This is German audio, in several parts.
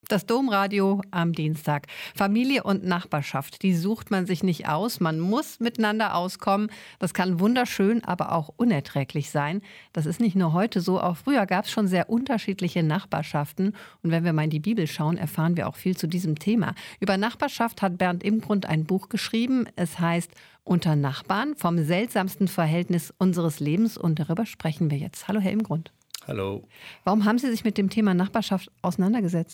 Das Domradio am Dienstag. Familie und Nachbarschaft, die sucht man sich nicht aus. Man muss miteinander auskommen. Das kann wunderschön, aber auch unerträglich sein. Das ist nicht nur heute so. Auch früher gab es schon sehr unterschiedliche Nachbarschaften. Und wenn wir mal in die Bibel schauen, erfahren wir auch viel zu diesem Thema. Über Nachbarschaft hat Bernd Imgrund ein Buch geschrieben. Es heißt Unter Nachbarn, vom seltsamsten Verhältnis unseres Lebens. Und darüber sprechen wir jetzt. Hallo, Herr Imgrund. Hallo. Warum haben Sie sich mit dem Thema Nachbarschaft auseinandergesetzt?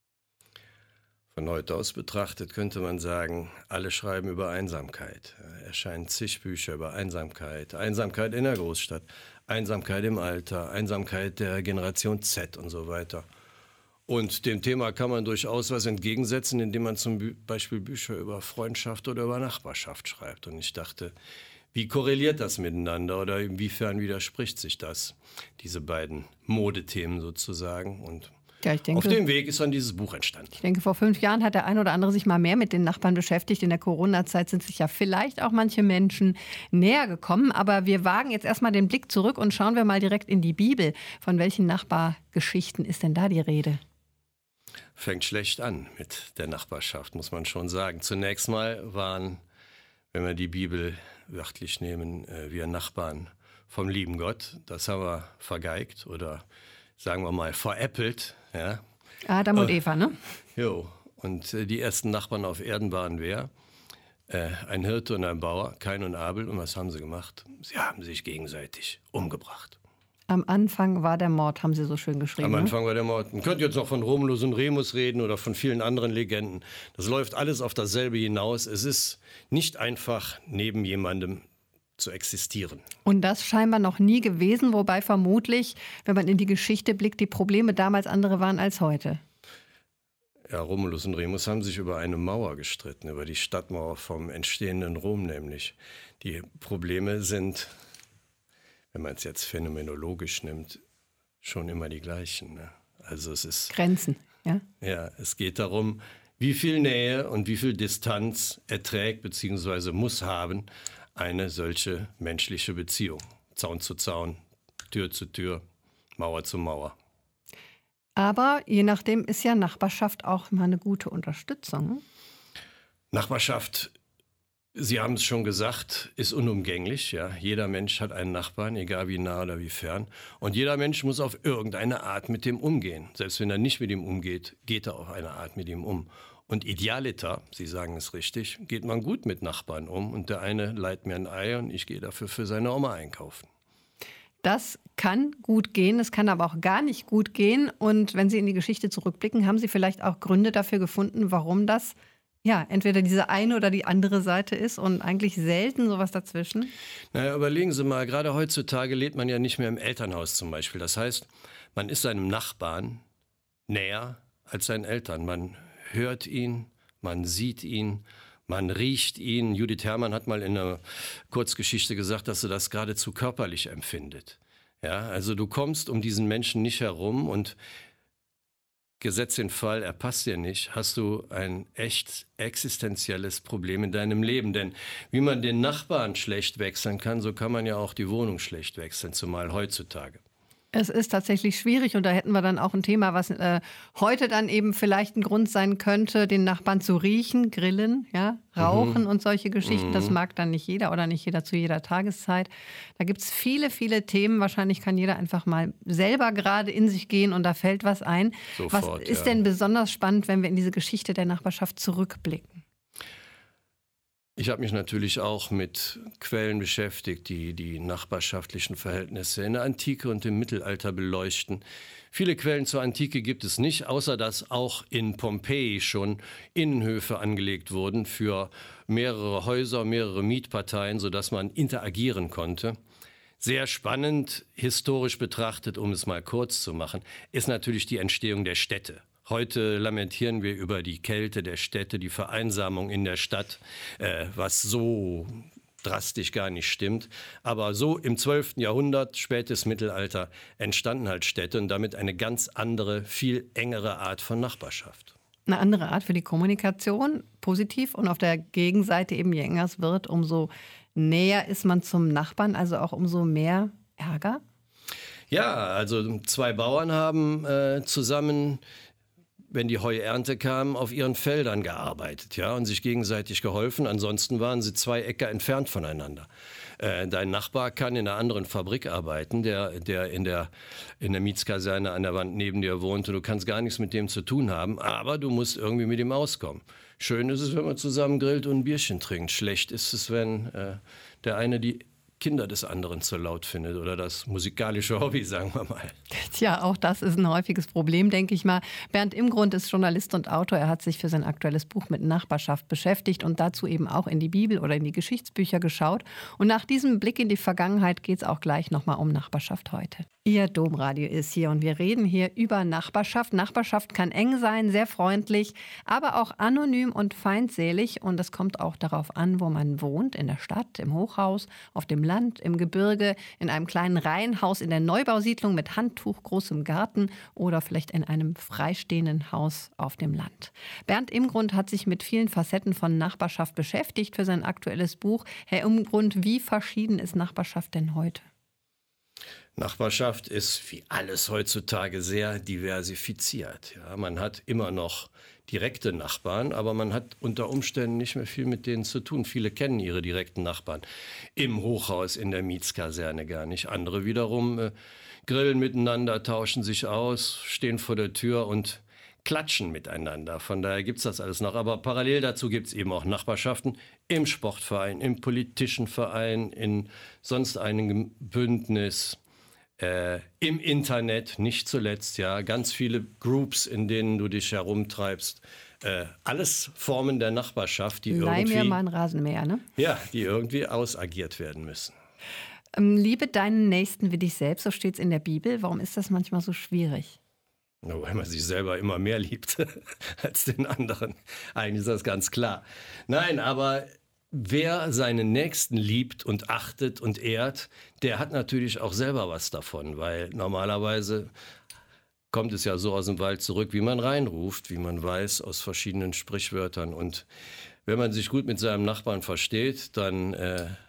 Von heute aus betrachtet könnte man sagen, alle schreiben über Einsamkeit. Erscheinen zig Bücher über Einsamkeit. Einsamkeit in der Großstadt, Einsamkeit im Alter, Einsamkeit der Generation Z und so weiter. Und dem Thema kann man durchaus was entgegensetzen, indem man zum Beispiel Bücher über Freundschaft oder über Nachbarschaft schreibt. Und ich dachte, wie korreliert das miteinander oder inwiefern widerspricht sich das, diese beiden Modethemen sozusagen? Und Ja, ich denke, auf dem Weg ist dann dieses Buch entstanden. Ich denke, vor 5 Jahren hat der ein oder andere sich mal mehr mit den Nachbarn beschäftigt. In der Corona-Zeit sind sich ja vielleicht auch manche Menschen näher gekommen. Aber wir wagen jetzt erstmal den Blick zurück und schauen wir mal direkt in die Bibel. Von welchen Nachbargeschichten ist denn da die Rede? Fängt schlecht an mit der Nachbarschaft, muss man schon sagen. Zunächst mal waren, wenn wir die Bibel wörtlich nehmen, wir Nachbarn vom lieben Gott. Das haben wir vergeigt oder sagen wir mal veräppelt. Ja. Adam und Eva, ne? Jo, und die ersten Nachbarn auf Erden waren wer? Ein Hirte und ein Bauer, Kain und Abel. Und was haben sie gemacht? Sie haben sich gegenseitig umgebracht. Am Anfang war der Mord, haben Sie so schön geschrieben. Am Anfang war der Mord. Man könnte jetzt noch von Romulus und Remus reden oder von vielen anderen Legenden. Das läuft alles auf dasselbe hinaus. Es ist nicht einfach, neben jemandem zu existieren. Und das scheinbar noch nie gewesen, wobei vermutlich, wenn man in die Geschichte blickt, die Probleme damals andere waren als heute. Ja, Romulus und Remus haben sich über eine Mauer gestritten, über die Stadtmauer vom entstehenden Rom nämlich. Die Probleme sind, wenn man es jetzt phänomenologisch nimmt, schon immer die gleichen. Ne? Also es ist Grenzen, ja? Ja, es geht darum, wie viel Nähe und wie viel Distanz erträgt bzw. muss haben eine solche menschliche Beziehung. Zaun zu Zaun, Tür zu Tür, Mauer zu Mauer. Aber je nachdem ist ja Nachbarschaft auch mal eine gute Unterstützung. Nachbarschaft, Sie haben es schon gesagt, ist unumgänglich. Ja? Jeder Mensch hat einen Nachbarn, egal wie nah oder wie fern. Und jeder Mensch muss auf irgendeine Art mit dem umgehen. Selbst wenn er nicht mit ihm umgeht, geht er auf eine Art mit ihm um. Und idealiter, Sie sagen es richtig, geht man gut mit Nachbarn um. Und der eine leiht mir ein Ei und ich gehe dafür für seine Oma einkaufen. Das kann gut gehen, es kann aber auch gar nicht gut gehen. Und wenn Sie in die Geschichte zurückblicken, haben Sie vielleicht auch Gründe dafür gefunden, warum das ja entweder diese eine oder die andere Seite ist und eigentlich selten sowas dazwischen? Naja, überlegen Sie mal, gerade heutzutage lebt man ja nicht mehr im Elternhaus zum Beispiel. Das heißt, man ist seinem Nachbarn näher als seinen Eltern. Man hört ihn, man sieht ihn, man riecht ihn. Judith Herrmann hat mal in einer Kurzgeschichte gesagt, dass sie das geradezu körperlich empfindet. Ja, also du kommst um diesen Menschen nicht herum und gesetzt den Fall, er passt dir nicht, hast du ein echt existenzielles Problem in deinem Leben. Denn wie man den Nachbarn schlecht wechseln kann, so kann man ja auch die Wohnung schlecht wechseln, zumal heutzutage. Es ist tatsächlich schwierig und da hätten wir dann auch ein Thema, was heute dann eben vielleicht ein Grund sein könnte, den Nachbarn zu riechen, grillen, ja, rauchen und solche Geschichten. Das mag dann nicht jeder oder nicht jeder zu jeder Tageszeit. Da gibt es viele, viele Themen. Wahrscheinlich kann jeder einfach mal selber gerade in sich gehen und da fällt was ein. Sofort, was ist denn besonders spannend, wenn wir in diese Geschichte der Nachbarschaft zurückblicken? Ich habe mich natürlich auch mit Quellen beschäftigt, die die nachbarschaftlichen Verhältnisse in der Antike und im Mittelalter beleuchten. Viele Quellen zur Antike gibt es nicht, außer dass auch in Pompeji schon Innenhöfe angelegt wurden für mehrere Häuser, mehrere Mietparteien, sodass man interagieren konnte. Sehr spannend, historisch betrachtet, um es mal kurz zu machen, ist natürlich die Entstehung der Städte. Heute lamentieren wir über die Kälte der Städte, die Vereinsamung in der Stadt, was so drastisch gar nicht stimmt. Aber so im 12. Jahrhundert, spätes Mittelalter, entstanden halt Städte und damit eine ganz andere, viel engere Art von Nachbarschaft. Eine andere Art für die Kommunikation, positiv. Und auf der Gegenseite eben, je enger es wird, umso näher ist man zum Nachbarn, also auch umso mehr Ärger. Ja, also zwei Bauern haben zusammen wenn die Heuernte kam, auf ihren Feldern gearbeitet, ja, und sich gegenseitig geholfen. Ansonsten waren sie 2 Äcker entfernt voneinander. Dein Nachbar kann in einer anderen Fabrik arbeiten, der in der Mietskaserne an der Wand neben dir wohnt, und du kannst gar nichts mit dem zu tun haben, aber du musst irgendwie mit ihm auskommen. Schön ist es, wenn man zusammen grillt und ein Bierchen trinkt. Schlecht ist es, wenn der eine die Kinder des anderen zu laut findet oder das musikalische Hobby, sagen wir mal. Tja, auch das ist ein häufiges Problem, denke ich mal. Bernd Imgrund ist Journalist und Autor. Er hat sich für sein aktuelles Buch mit Nachbarschaft beschäftigt und dazu eben auch in die Bibel oder in die Geschichtsbücher geschaut. Und nach diesem Blick in die Vergangenheit geht es auch gleich nochmal um Nachbarschaft heute. Ihr Domradio ist hier und wir reden hier über Nachbarschaft. Nachbarschaft kann eng sein, sehr freundlich, aber auch anonym und feindselig. Und es kommt auch darauf an, wo man wohnt, in der Stadt, im Hochhaus, auf dem Land, im Gebirge, in einem kleinen Reihenhaus, in der Neubausiedlung mit Handtuch, großem Garten oder vielleicht in einem freistehenden Haus auf dem Land. Bernd Imgrund hat sich mit vielen Facetten von Nachbarschaft beschäftigt für sein aktuelles Buch. Herr Imgrund, wie verschieden ist Nachbarschaft denn heute? Nachbarschaft ist wie alles heutzutage sehr diversifiziert. Ja, man hat immer noch direkte Nachbarn, aber man hat unter Umständen nicht mehr viel mit denen zu tun. Viele kennen ihre direkten Nachbarn im Hochhaus, in der Mietskaserne gar nicht. Andere wiederum grillen miteinander, tauschen sich aus, stehen vor der Tür und klatschen miteinander. Von daher gibt es das alles noch. Aber parallel dazu gibt es eben auch Nachbarschaften im Sportverein, im politischen Verein, in sonst einem Bündnis. Im Internet, nicht zuletzt, ja, ganz viele Groups, in denen du dich herumtreibst. Alles Formen der Nachbarschaft, die Leih mir mal ein Rasenmäher, ne? Ja, die irgendwie ausagiert werden müssen. Liebe deinen Nächsten wie dich selbst, so steht es in der Bibel. Warum ist das manchmal so schwierig? Weil man sich selber immer mehr liebt als den anderen. Eigentlich ist das ganz klar. Nein, aber wer seinen Nächsten liebt und achtet und ehrt, der hat natürlich auch selber was davon, weil normalerweise kommt es ja so aus dem Wald zurück, wie man reinruft, wie man weiß aus verschiedenen Sprichwörtern. Und wenn man sich gut mit seinem Nachbarn versteht, dann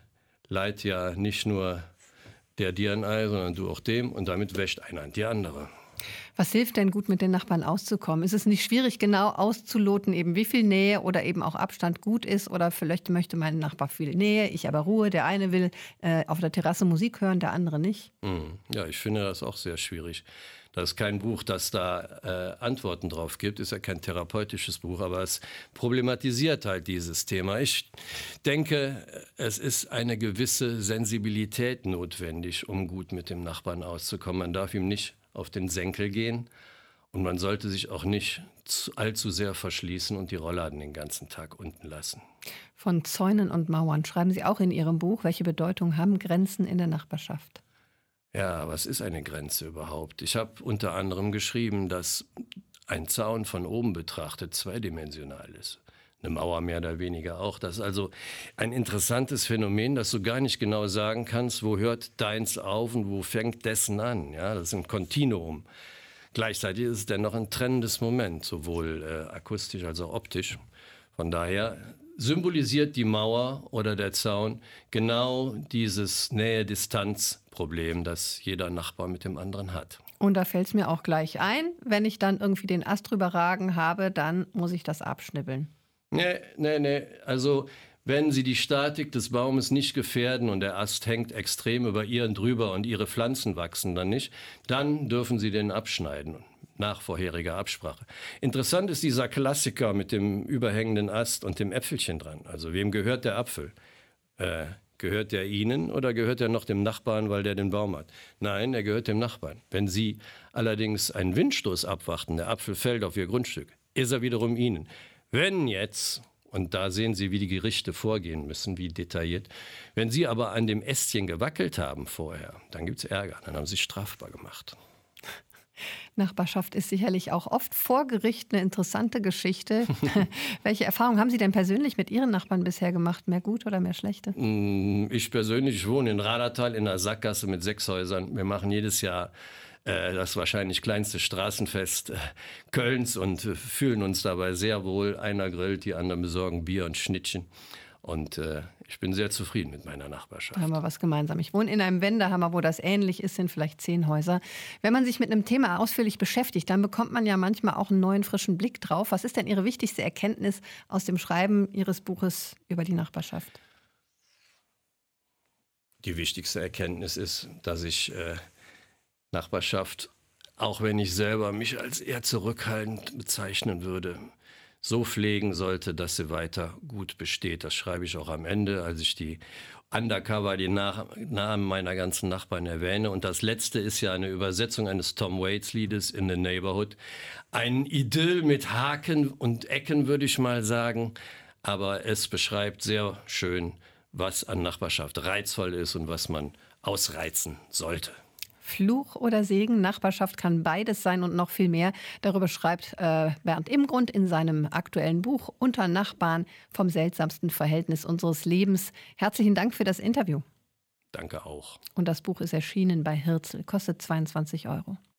leiht ja nicht nur der dir ein Ei, sondern du auch dem, und damit wäscht einer die andere. Was hilft denn gut, mit den Nachbarn auszukommen? Ist es nicht schwierig, genau auszuloten, eben wie viel Nähe oder eben auch Abstand gut ist? Oder vielleicht möchte mein Nachbar viel Nähe, ich aber Ruhe. Der eine will auf der Terrasse Musik hören, der andere nicht. Ja, ich finde das auch sehr schwierig. Das ist kein Buch, das da Antworten drauf gibt. Ist ja kein therapeutisches Buch, aber es problematisiert halt dieses Thema. Ich denke, es ist eine gewisse Sensibilität notwendig, um gut mit dem Nachbarn auszukommen. Man darf ihm nicht auf den Senkel gehen und man sollte sich auch nicht allzu sehr verschließen und die Rollladen den ganzen Tag unten lassen. Von Zäunen und Mauern schreiben Sie auch in Ihrem Buch. Welche Bedeutung haben Grenzen in der Nachbarschaft? Ja, was ist eine Grenze überhaupt? Ich habe unter anderem geschrieben, dass ein Zaun von oben betrachtet zweidimensional ist. Eine Mauer mehr oder weniger auch. Das ist also ein interessantes Phänomen, dass du gar nicht genau sagen kannst, wo hört deins auf und wo fängt dessen an. Ja, das ist ein Kontinuum. Gleichzeitig ist es dennoch ein trennendes Moment, sowohl akustisch als auch optisch. Von daher symbolisiert die Mauer oder der Zaun genau dieses Nähe-Distanz-Problem, das jeder Nachbar mit dem anderen hat. Und da fällt es mir auch gleich ein, wenn ich dann irgendwie den Ast drüber ragen habe, dann muss ich das abschnibbeln. Nee. Also wenn Sie die Statik des Baumes nicht gefährden und der Ast hängt extrem über Ihren drüber und Ihre Pflanzen wachsen dann nicht, dann dürfen Sie den abschneiden, nach vorheriger Absprache. Interessant ist dieser Klassiker mit dem überhängenden Ast und dem Äpfelchen dran. Also wem gehört der Apfel? Gehört der Ihnen oder gehört er noch dem Nachbarn, weil der den Baum hat? Nein, er gehört dem Nachbarn. Wenn Sie allerdings einen Windstoß abwarten, der Apfel fällt auf Ihr Grundstück, ist er wiederum Ihnen. Wenn jetzt, und da sehen Sie, wie die Gerichte vorgehen müssen, wie detailliert, wenn Sie aber an dem Ästchen gewackelt haben vorher, dann gibt es Ärger, dann haben Sie sich strafbar gemacht. Nachbarschaft ist sicherlich auch oft vor Gericht eine interessante Geschichte. Welche Erfahrungen haben Sie denn persönlich mit Ihren Nachbarn bisher gemacht? Mehr gute oder mehr schlechte? Ich persönlich wohne in Radertal in einer Sackgasse mit 6 Häusern. Wir machen jedes Jahr das wahrscheinlich kleinste Straßenfest Kölns und fühlen uns dabei sehr wohl. Einer grillt, die anderen besorgen Bier und Schnittchen. Und ich bin sehr zufrieden mit meiner Nachbarschaft. Da haben wir was gemeinsam. Ich wohne in einem Wendehammer, wo das ähnlich ist, sind vielleicht 10 Häuser. Wenn man sich mit einem Thema ausführlich beschäftigt, dann bekommt man ja manchmal auch einen neuen, frischen Blick drauf. Was ist denn Ihre wichtigste Erkenntnis aus dem Schreiben Ihres Buches über die Nachbarschaft? Die wichtigste Erkenntnis ist, dass ich Nachbarschaft, auch wenn ich selber mich als eher zurückhaltend bezeichnen würde, so pflegen sollte, dass sie weiter gut besteht. Das schreibe ich auch am Ende, als ich die Namen meiner ganzen Nachbarn erwähne. Und das letzte ist ja eine Übersetzung eines Tom Waits-Liedes, In the Neighborhood. Ein Idyll mit Haken und Ecken, würde ich mal sagen. Aber es beschreibt sehr schön, was an Nachbarschaft reizvoll ist und was man ausreizen sollte. Fluch oder Segen, Nachbarschaft kann beides sein und noch viel mehr. Darüber schreibt Bernd Imgrund in seinem aktuellen Buch Unter Nachbarn vom seltsamsten Verhältnis unseres Lebens. Herzlichen Dank für das Interview. Danke auch. Und das Buch ist erschienen bei Hirzel, kostet 22 €.